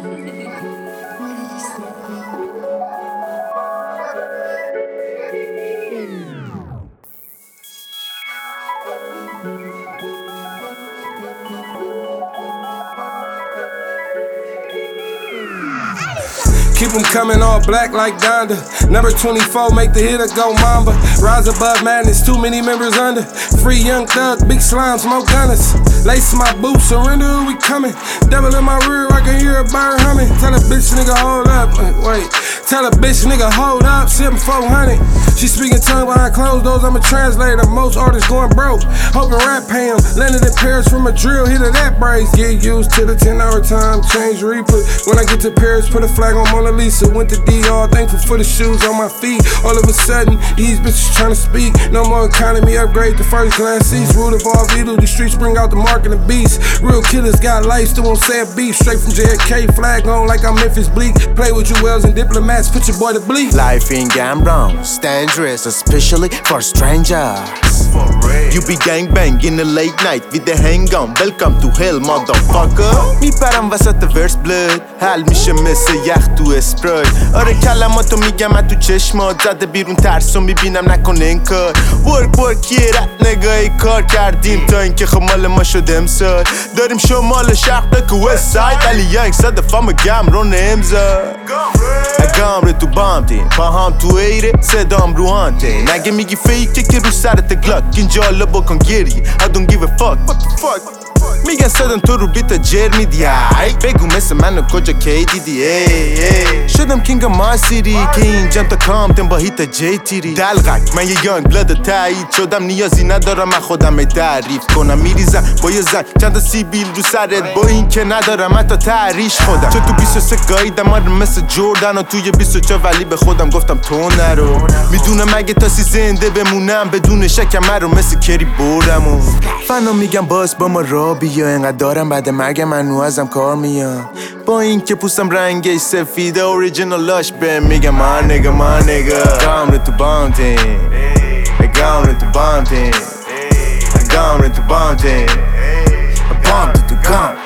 Keep them coming all black like Donda. Number 24, make the hitter go Mamba. Rise above madness, too many members under. Free young thug, big slime, smoke gunners. Lace my boots, surrender, we coming. Devil in my rear, I can hear a bird humming. Tell a bitch nigga hold up, wait. Tell a bitch nigga hold up, 7400. She speaking tongue behind closed doors, I'm a translator. Most artists going broke, hoping rap pay 'em. Landed in Paris from a drill, hit of that brace. Get used to the 10-hour time, change replay. When I get to Paris, put a flag on Mona Lisa. Went to DR, thankful for the shoes on my feet. All of a sudden, these bitches tryna speak. No more economy, upgrade to first class seats. Root of all Vito, the streets bring out the mark and the beast. Real killers got life, still won't say a beat. Straight from JFK, flag on like I'm Memphis Bleak. Play with you wells and diplomats, put your boy to bleed. Life in Gambron, dangerous, especially for strangers. You be gangbang in the late night with the handgun. Welcome to hell motherfucker. میپرم وسط ورس بلد حل میشه مثل یخ تو اسپرایت. آره کلماتو میگم من تو چشمات زده بیرون ترسو میبینم نکن انکار. ورک یه رد نگاهی کار کردیم تا اینکه خب مال ما شد امسال. داریم شمال شرق دک وست ساید ولی یک صد فام گمرون امضا. اگام تو بامتین پاهم تو ایره صدام رو هانتین. اگه میگی فیکه که رو سرت گلاک اینجا حالا بکن گریه. I don't give a fuck. What the fuck? میگن صدم تو رو بیتا جر میدی. بگو مثل منو کجا کی دیدی. شدم کینگ ما سیری که اینجام تا کامتن با هیتا جی تیری. دلغک من یه یانگ بلد تایید شدم نیازی ندارم من خودم تعریف کنم. میریزم با یه زن چند تا سیبیل رو سرت با این که ندارم حتی تعریش خودم. چون تو 23 گاییدم آره مثل جوردن و توی 24 ولی به خودم گفتم تو نرو. میدونم اگه تاسی زنده بمونم بدون شکم رو مثل کری بردم. فنا میگم باز با ما را بیا انقدر دارم بعد مرگم منو ازم کار میام. با این که پوستم رنگش سفیده اوریجینالاش به میگم ما نگا گام تو بامتین گام تو بامتین گام تو بامتین بام تو گام